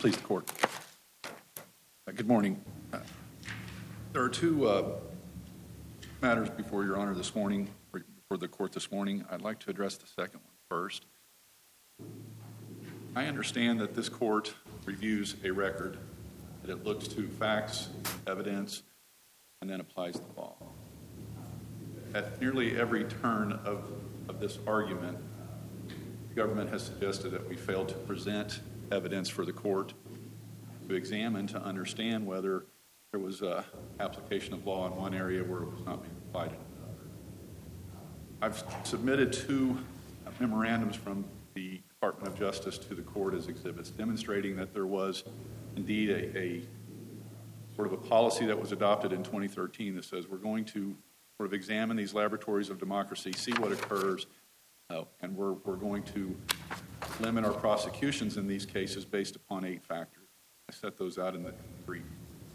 please the court. Good morning. There are two matters before Your Honor this morning, before the court this morning. I'd like to address the second one first. I understand that this court reviews a record, that it looks to facts, evidence, and then applies the law. At nearly every turn of this argument, the government has suggested that we failed to present evidence for the court to examine, to understand whether there was an application of law in one area where it was not being applied in another. I've submitted two memorandums from the Department of Justice to the court as exhibits, demonstrating that there was indeed a sort of a policy that was adopted in 2013 that says we're going to sort of examine these laboratories of democracy, see what occurs, and we're going to limit our prosecutions in these cases based upon 8 factors. I set those out in the brief.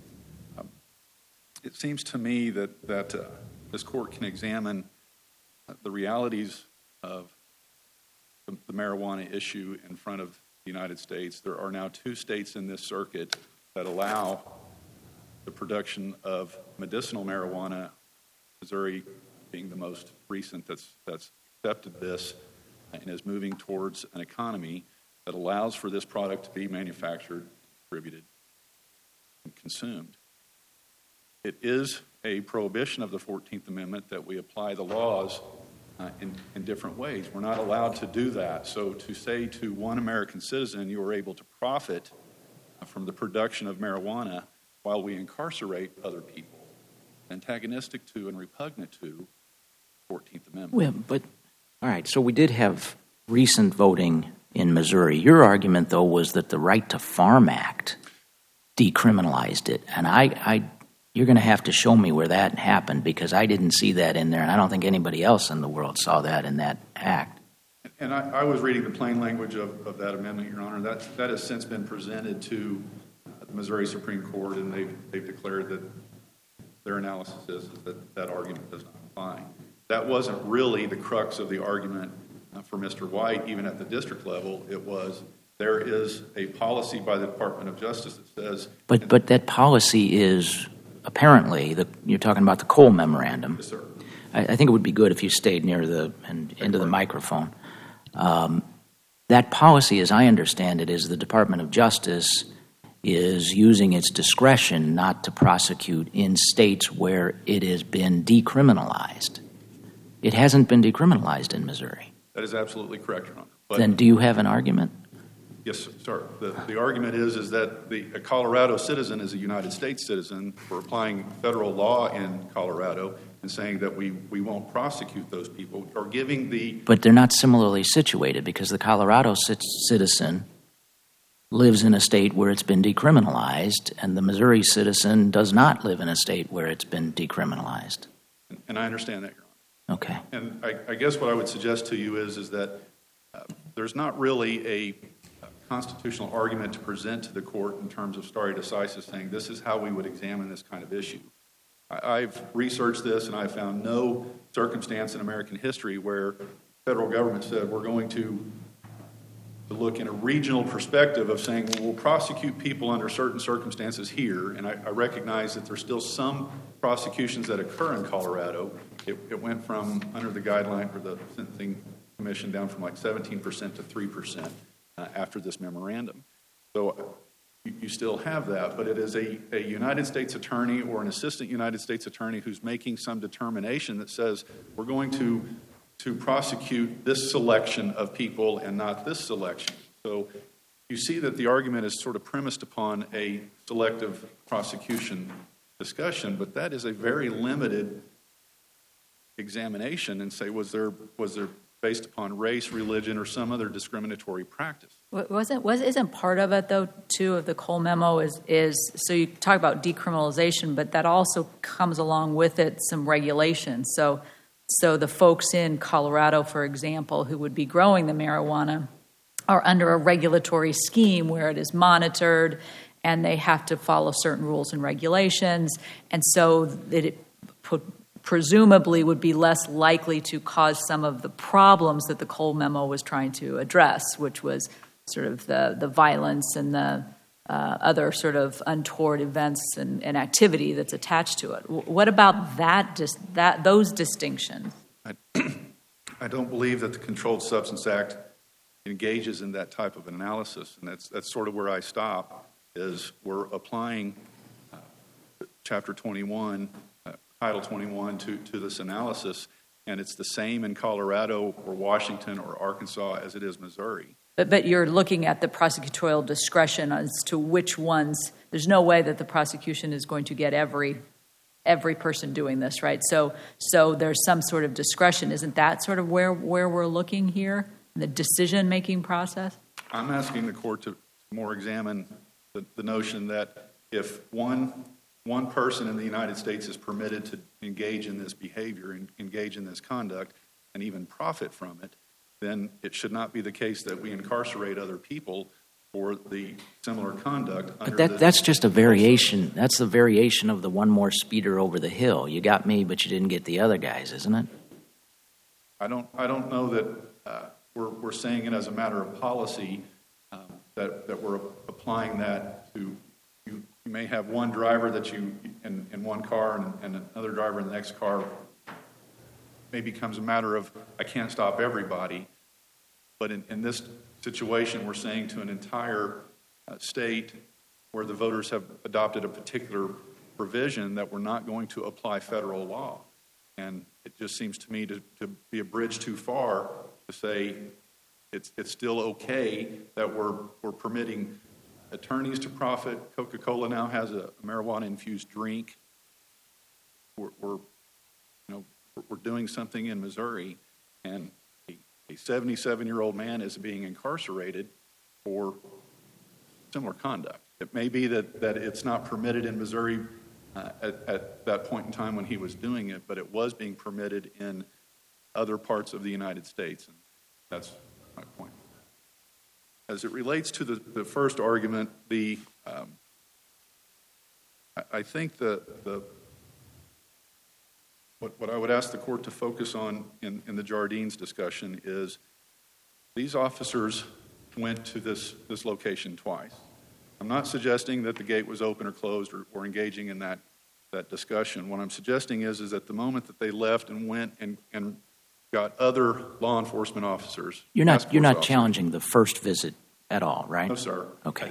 It seems to me that this court can examine the realities of the marijuana issue in front of the United States. There are now 2 states in this circuit that allow the production of medicinal marijuana, Missouri being the most recent that's accepted this and is moving towards an economy that allows for this product to be manufactured, distributed, and consumed. It is a prohibition of the 14th Amendment that we apply the laws in different ways. We're not allowed to do that. So to say to one American citizen you are able to profit from the production of marijuana while we incarcerate other people, antagonistic to and repugnant to the 14th Amendment. Well, but, all right, so we did have recent voting in Missouri. Your argument, though, was that the Right to Farm Act decriminalized it. And you're going to have to show me where that happened, because I didn't see that in there, and I don't think anybody else in the world saw that in that act. And I was reading the plain language of that amendment, Your Honor. That has since been presented to the Missouri Supreme Court, and they've declared that their analysis is that argument does not apply. That wasn't really the crux of the argument for Mr. White, even at the district level. It was there is a policy by the Department of Justice that says... But that policy is... Apparently, you're talking about the Cole Memorandum. Yes, sir. I think it would be good if you stayed near into the microphone. That policy, as I understand it, is the Department of Justice is using its discretion not to prosecute in states where it has been decriminalized. It hasn't been decriminalized in Missouri. That is absolutely correct, Your Honor. Then do you have an argument? Yes, sir. The argument is that a Colorado citizen is a United States citizen. We're applying federal law in Colorado and saying that we won't prosecute those people or giving the... But they're not similarly situated, because the Colorado citizen lives in a state where it's been decriminalized, and the Missouri citizen does not live in a state where it's been decriminalized. And I understand that, Your Honor. Okay. And I guess what I would suggest to you is that there's not really a constitutional argument to present to the court in terms of stare decisis, saying this is how we would examine this kind of issue. I've researched this, and I found no circumstance in American history where the federal government said we're going to look in a regional perspective of saying, well, we'll prosecute people under certain circumstances here. And I recognize that there's still some prosecutions that occur in Colorado. It went from, under the guideline for the Sentencing Commission, down from like 17% to 3%. After this memorandum. So you still have that, but it is a United States attorney or an assistant United States attorney who's making some determination that says we're going to prosecute this selection of people and not this selection. So you see that the argument is sort of premised upon a selective prosecution discussion, but that is a very limited examination, and say was there based upon race, religion, or some other discriminatory practice. Isn't part of it, though, too, of the Cole memo is so you talk about decriminalization, but that also comes along with it some regulations. So the folks in Colorado, for example, who would be growing the marijuana are under a regulatory scheme where it is monitored and they have to follow certain rules and regulations, and so that it presumably would be less likely to cause some of the problems that the Cole memo was trying to address, which was sort of the violence and the other sort of untoward events and activity that's attached to it. What about those distinctions? I don't believe that the Controlled Substance Act engages in that type of analysis, and that's sort of where I stop, is we're applying Chapter 21, Title 21 to this analysis, and it's the same in Colorado or Washington or Arkansas as it is Missouri. But you're looking at the prosecutorial discretion as to which ones. There's no way that the prosecution is going to get every person doing this, right? So there's some sort of discretion. Isn't that sort of where we're looking here, in the decision-making process? I'm asking the court to more examine the notion that if one person in the United States is permitted to engage in this behavior and engage in this conduct and even profit from it, then it should not be the case that we incarcerate other people for the similar conduct. But that's just a variation. That's the variation of the one more speeder over the hill. You got me, but you didn't get the other guys, isn't it? I don't know that we're saying it as a matter of policy that we're applying that to. You may have one driver that you in one car and another driver in the next car. Maybe becomes a matter of I can't stop everybody, but in this situation, we're saying to an entire state where the voters have adopted a particular provision that we're not going to apply federal law, and it just seems to me to be a bridge too far to say it's still okay that we're permitting attorneys to profit. Coca-Cola now has a marijuana-infused drink. We're doing something in Missouri, and a 77-year-old man is being incarcerated for similar conduct. It may be that it's not permitted in Missouri at that point in time when he was doing it, but it was being permitted in other parts of the United States, and that's my point. As it relates to the first argument, I think what I would ask the court to focus on in the Jardines discussion is these officers went to this location twice. I'm not suggesting that the gate was open or closed or engaging in that discussion. What I'm suggesting is that the moment that they left and went and got other law enforcement officers. You're not challenging the first visit at all, right? No, sir. Okay.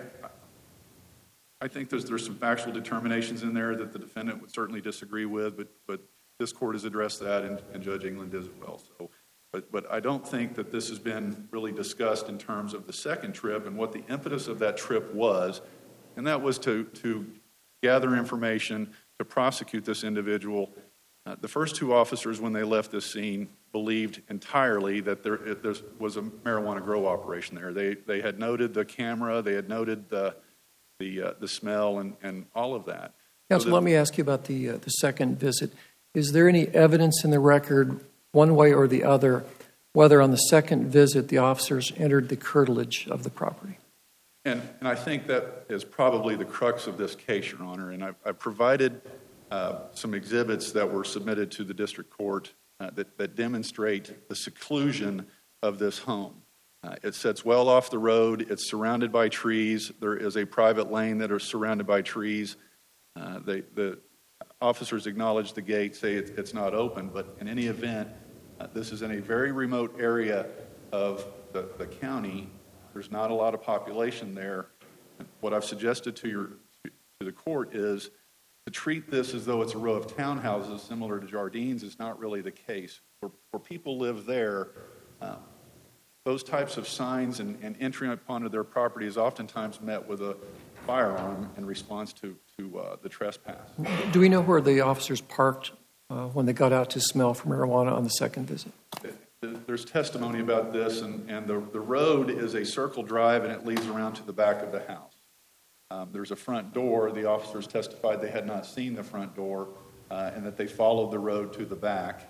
I think there's some factual determinations in there that the defendant would certainly disagree with, but this court has addressed that, and Judge England did as well. So, but I don't think that this has been really discussed in terms of the second trip and what the impetus of that trip was, and that was to gather information to prosecute this individual. The first two officers, when they left this scene, believed entirely that there was a marijuana grow operation there. They had noted the camera, they had noted the smell and all of that. Counsel, let me ask you about the second visit. Is there any evidence in the record, one way or the other, whether on the second visit the officers entered the curtilage of the property? And I think that is probably the crux of this case, Your Honor. And I provided some exhibits that were submitted to the district court that demonstrate the seclusion of this home. It sits well off the road. It's surrounded by trees. There is a private lane that is surrounded by trees. The officers acknowledge the gate, say it's not open, but in any event, this is in a very remote area of the county. There's not a lot of population there. What I've suggested to the court is to treat this as though it's a row of townhouses similar to Jardines is not really the case. Where people live there, those types of signs and entry upon their property is oftentimes met with a firearm in response to the trespass. Do we know where the officers parked when they got out to smell for marijuana on the second visit? There's testimony about this, and the road is a circle drive, and it leads around to the back of the house. There's a front door. The officers testified they had not seen the front door and that they followed the road to the back.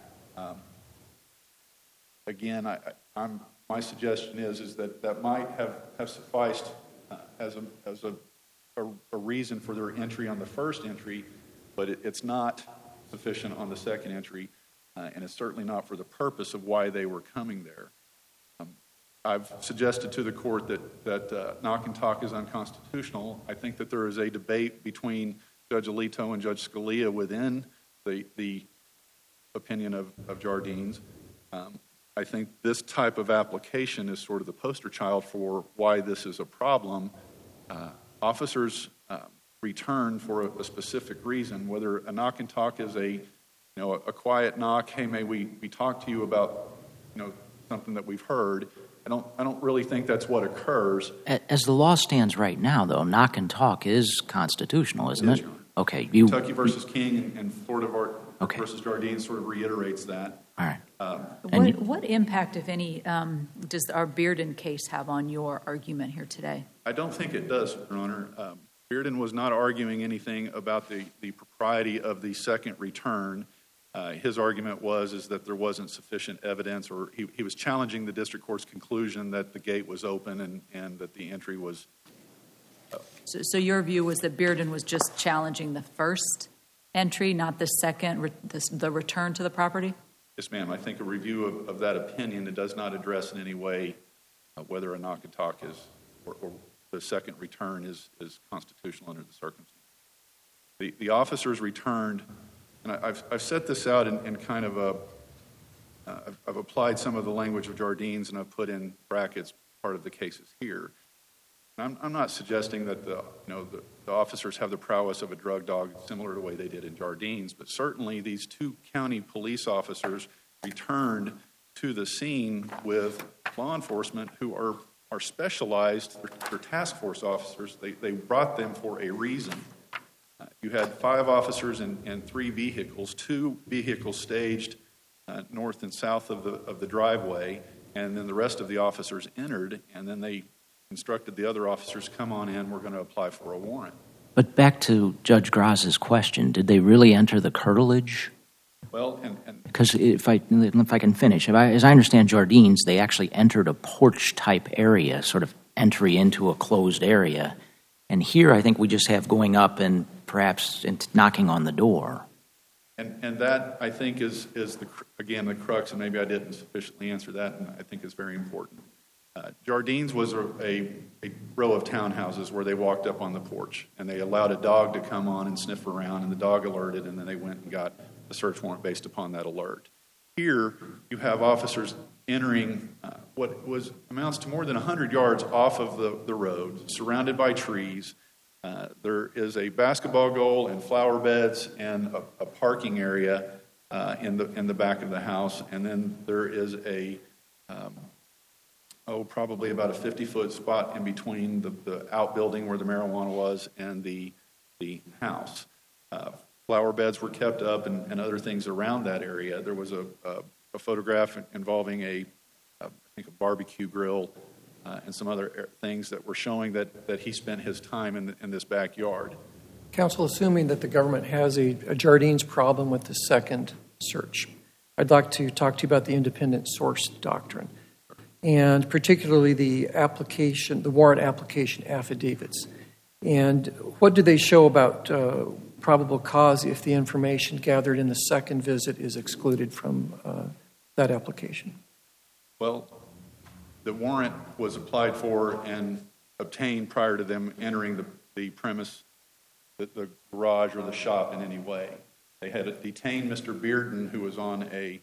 Again, my suggestion is that might have sufficed as a reason for their entry on the first entry, but it's not sufficient on the second entry, and it's certainly not for the purpose of why they were coming there. I've suggested to the court that knock and talk is unconstitutional. I think that there is a debate between Judge Alito and Judge Scalia within the opinion of Jardines. I think this type of application is sort of the poster child for why this is a problem. Officers return for a specific reason, whether a knock and talk is a quiet knock, hey, may we talk to you about something that we've heard. I don't really think that's what occurs. As the law stands right now, though, knock and talk is constitutional, isn't it? Okay. Kentucky versus King and Florida versus Jardines sort of reiterates that. All right. What impact, if any, does our Bearden case have on your argument here today? I don't think it does, Your Honor. Bearden was not arguing anything about the propriety of the second return. His argument is that there wasn't sufficient evidence, or he was challenging the district court's conclusion that the gate was open and that the entry was. So your view was that Bearden was just challenging the first entry, not the second, the return to the property? Yes, ma'am. I think a review of that opinion, it does not address in any way whether a knock and talk is or the second return is constitutional under the circumstances. The officers returned, and I've set this out in kind of I've applied some of the language of Jardines, and I've put in brackets part of the cases here. I'm not suggesting that the officers have the prowess of a drug dog similar to the way they did in Jardines, but certainly these two county police officers returned to the scene with law enforcement who are specialized. They're task force officers. They brought them for a reason. You had 5 officers and 3 vehicles, 2 vehicles staged north and south of the driveway, and then the rest of the officers entered, and then they instructed the other officers, come on in, we're going to apply for a warrant. But back to Judge Graz's question, did they really enter the curtilage? Well, because if I can finish, as I understand Jardines, they actually entered a porch-type area, sort of entry into a closed area. And here I think we just have going up and perhaps knocking on the door. And that, I think, is the crux, and maybe I didn't sufficiently answer that, and I think is very important. Jardines was a row of townhouses where they walked up on the porch, and they allowed a dog to come on and sniff around, and the dog alerted, and then they went and got a search warrant based upon that alert. Here, you have officers entering what amounts to more than 100 yards off of the road, surrounded by trees. There is a basketball goal and flower beds and a parking area in the back of the house, and then there is probably about a 50-foot spot in between the outbuilding where the marijuana was and the house. Flower beds were kept up and other things around that area. There was a photograph involving I think a barbecue grill and some other things that were showing that he spent his time in this backyard. Counsel, assuming that the government has a Jardines problem with the second search, I'd like to talk to you about the independent source doctrine, and particularly the warrant application affidavits. And what do they show about probable cause if the information gathered in the second visit is excluded from that application? Well, the warrant was applied for and obtained prior to them entering the premise, the garage or the shop in any way. They had detained Mr. Bearden, who was on a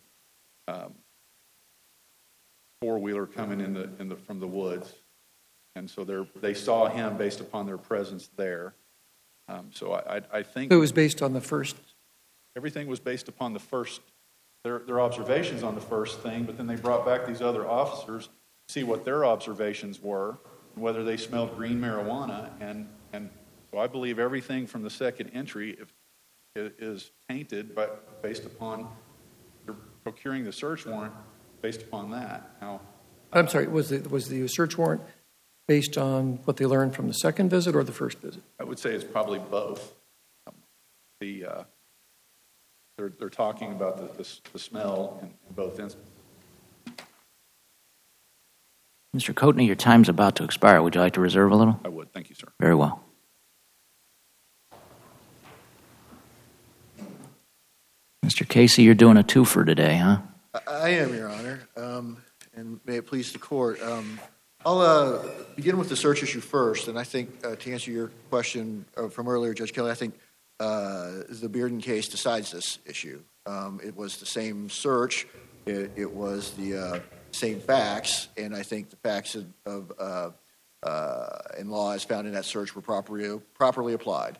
four-wheeler coming from the woods, and so they saw him based upon their presence there. So I think it was based on the first. Everything was based upon the first. Their observations on the first thing, but then they brought back these other officers to see what their observations were, whether they smelled green marijuana, and so I believe everything from the second entry is tainted, but based upon procuring the search warrant based upon that. Now, I'm sorry, was the search warrant based on what they learned from the second visit or the first visit? I would say it's probably both. They're talking about the smell in both instances. Mr. Coatney, your time's about to expire. Would you like to reserve a little? I would. Thank you, sir. Very well. Mr. Casey, you're doing a twofer today, huh? I am, Your Honor. And May it please the court. I'll begin with the search issue first, and I think to answer your question from earlier, Judge Kelly, I think the Bearden case decides this issue. It was the same search, it was the same facts, and I think the facts of and law as found in that search were properly applied.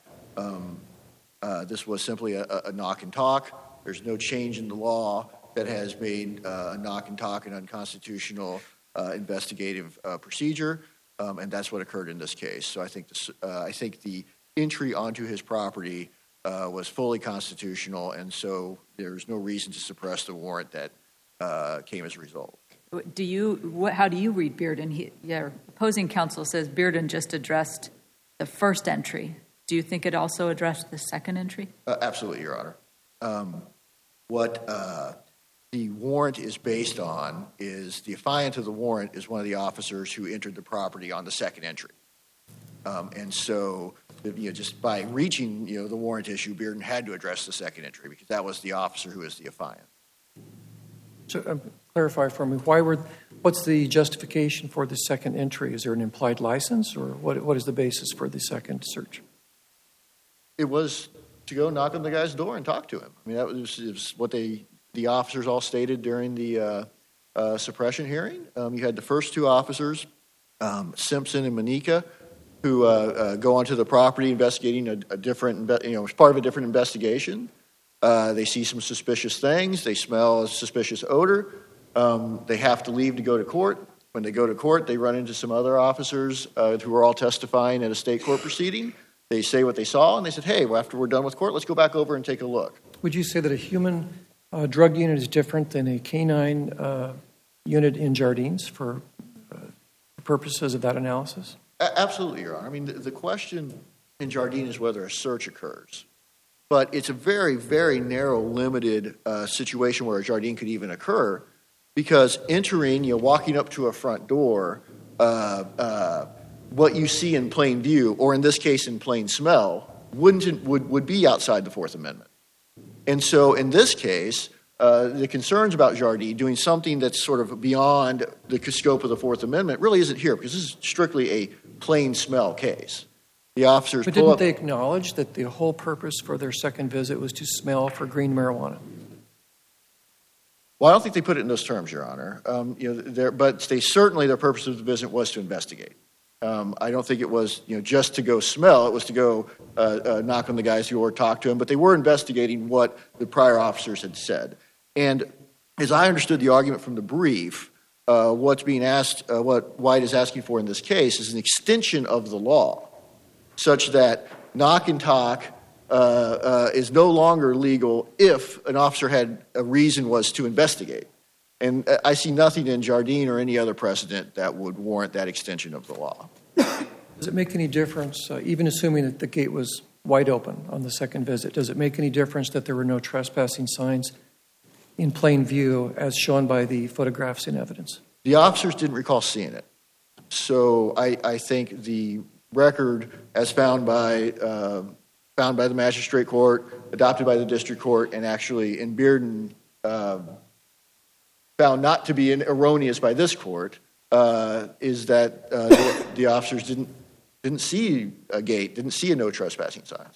This was simply a knock and talk. There's no change in the law that has made a knock and talk an unconstitutional investigative procedure, and that's what occurred in this case. So I think the entry onto his property was fully constitutional, and so there's no reason to suppress the warrant that came as a result. How do you read Bearden? Your opposing counsel says Bearden just addressed the first entry. Do you think it also addressed the second entry? Absolutely, Your Honor. What the warrant is based on is the affiant of the warrant is one of the officers who entered the property on the second entry. And so, just by reaching, the warrant issue, Bearden had to address the second entry because that was the officer who is the affiant. So, clarify for me, what's the justification for the second entry? Is there an implied license, or what is the basis for the second search? It was to go knock on the guy's door and talk to him. I mean, that was what the officers all stated during the suppression hearing. You had the first two officers, Simpson and Manika, who go onto the property investigating a different, as part of a different investigation. They see some suspicious things. They smell a suspicious odor. They have to leave to go to court. When they go to court, they run into some other officers who are all testifying at a state court proceeding. They say what they saw, and they said, hey, well, after we're done with court, let's go back over and take a look. Would you say that a human drug unit is different than a canine unit in Jardines for purposes of that analysis? Absolutely, Your Honor. I mean, the question in Jardine is whether a search occurs. But it's a very, very narrow, limited situation where a Jardine could even occur because entering, walking up to a front door, what you see in plain view, or in this case in plain smell, would be outside the Fourth Amendment. And so in this case, the concerns about Jardine doing something that's sort of beyond the scope of the Fourth Amendment really isn't here because this is strictly a plain smell case. The officers But didn't they acknowledge that the whole purpose for their second visit was to smell for green marijuana? Well, I don't think they put it in those terms, Your Honor. But their purpose of the visit was to investigate. I don't think it was, just to go smell. It was to go knock on the guy's door, talk to him. But they were investigating what the prior officers had said. And as I understood the argument from the brief, what's being asked, what White is asking for in this case is an extension of the law, such that knock and talk is no longer legal if an officer had a reason was to investigate. And I see nothing in Jardine or any other precedent that would warrant that extension of the law. Does it make any difference, even assuming that the gate was wide open on the second visit, does it make any difference that there were no trespassing signs in plain view as shown by the photographs and evidence? The officers didn't recall seeing it. So I think the record as found by the magistrate court, adopted by the district court, and actually in Bearden found not to be erroneous by this court, is that the officers didn't see a gate, didn't see a no trespassing sign.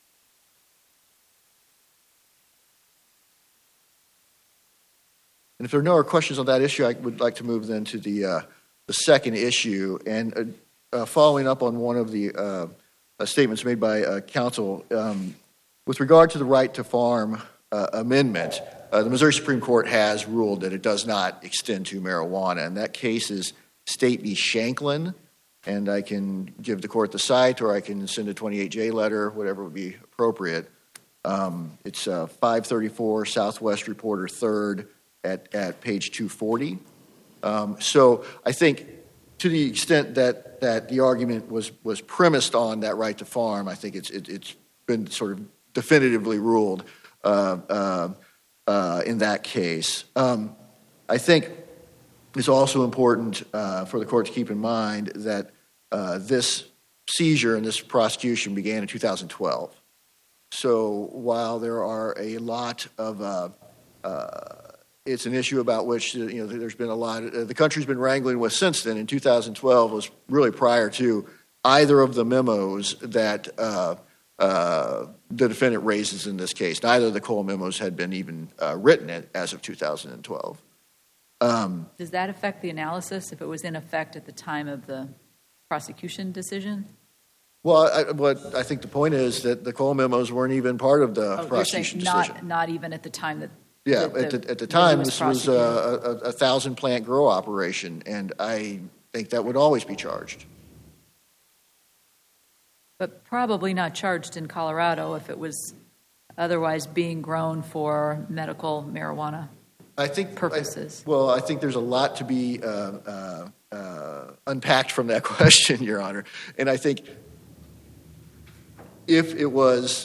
And if there are no other questions on that issue, I would like to move then to the second issue. And following up on one of the statements made by counsel, with regard to the right to farm amendment, the Missouri Supreme Court has ruled that it does not extend to marijuana, and that case is State v. Shanklin, and I can give the court the site, or I can send a 28J letter, whatever would be appropriate. It's 534 Southwest Reporter 3rd at page 240. So I think to the extent that the argument was premised on that right to farm, I think it's been sort of definitively ruled in that case. I think it's also important for the court to keep in mind that this seizure and this prosecution began in 2012. So while there are a lot of it's an issue about which there's been a lot. The country's been wrangling with since then. In 2012 was really prior to either of the memos that the defendant raises in this case. Neither of the Cole memos had been even written as of 2012. Does that affect the analysis if it was in effect at the time of the prosecution decision? Well, I think the point is that the Cole memos weren't even part of the prosecution decision. Not even at the time that. Yeah, at the time, this was a 1,000 plant grow operation, and I think that would always be charged. But probably not charged in Colorado if it was otherwise being grown for medical marijuana purposes. I think there's a lot to be unpacked from that question, Your Honor. And I think if it was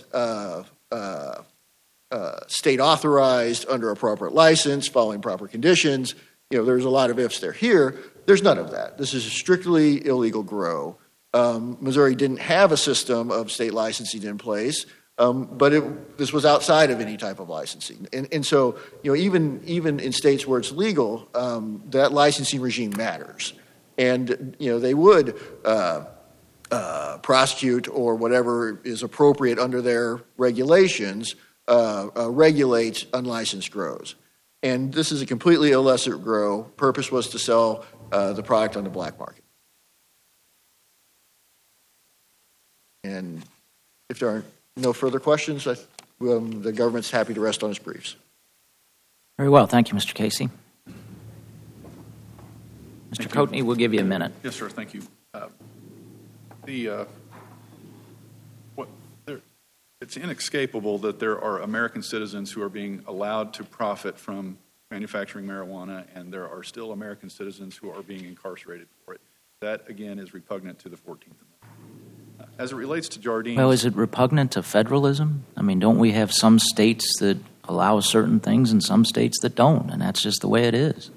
state authorized under appropriate license, following proper conditions, there's a lot of ifs there. Here, there's none of that. This is a strictly illegal grow. Missouri didn't have a system of state licensing in place, but this was outside of any type of licensing. And so, even in states where it's legal, that licensing regime matters. And, they would prosecute or whatever is appropriate under their regulations, regulate unlicensed grows. And this is a completely illicit grow. Purpose was to sell the product on the black market. And if there are no further questions, the government's happy to rest on its briefs. Very well. Thank you, Mr. Casey. Mr. Coatney, we'll give you a minute. Yes, sir. Thank you. It's inescapable that there are American citizens who are being allowed to profit from manufacturing marijuana, and there are still American citizens who are being incarcerated for it. That, again, is repugnant to the 14th Amendment. As it relates to Jardines... Well, is it repugnant to federalism? I mean, don't we have some states that allow certain things and some states that don't, and that's just the way it is?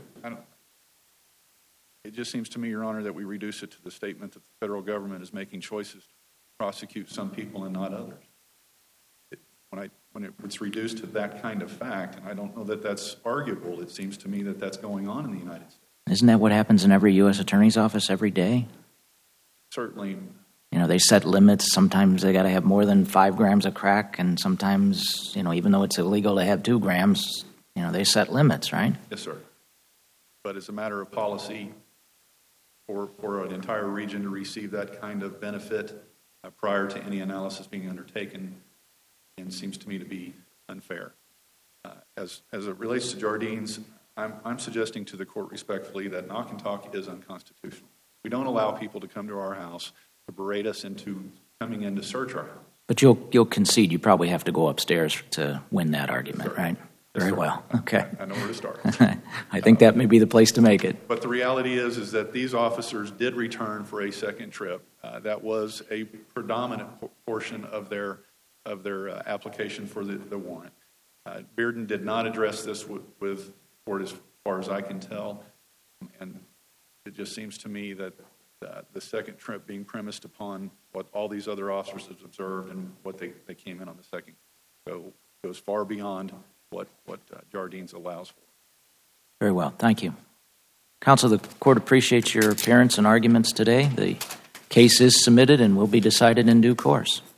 It just seems to me, Your Honor, that we reduce it to the statement that the federal government is making choices to prosecute some people and not others. When it's reduced to that kind of fact, and I don't know that that's arguable, it seems to me that that's going on in the United States. Isn't that what happens in every U.S. attorney's office every day? Certainly. They set limits. Sometimes they got to have more than 5 grams of crack, and sometimes, even though it's illegal to have 2 grams, they set limits, right? Yes, sir. But as a matter of policy, for an entire region to receive that kind of benefit prior to any analysis being undertaken, and seems to me to be unfair. As it relates to Jardines, I'm suggesting to the court respectfully that knock and talk is unconstitutional. We don't allow people to come to our house to berate us into coming in to search our house. But you'll concede you probably have to go upstairs to win that argument, right? Very well. Okay. I know where to start. I think that may be the place to make it. But the reality is that these officers did return for a second trip. That was a predominant portion of their application for the warrant. Bearden did not address this with court as far as I can tell, and it just seems to me that the second trip being premised upon what all these other officers have observed and what they came in on the second goes far beyond what Jardines allows for. Very well. Thank you. Counsel, the court appreciates your appearance and arguments today. The case is submitted and will be decided in due course.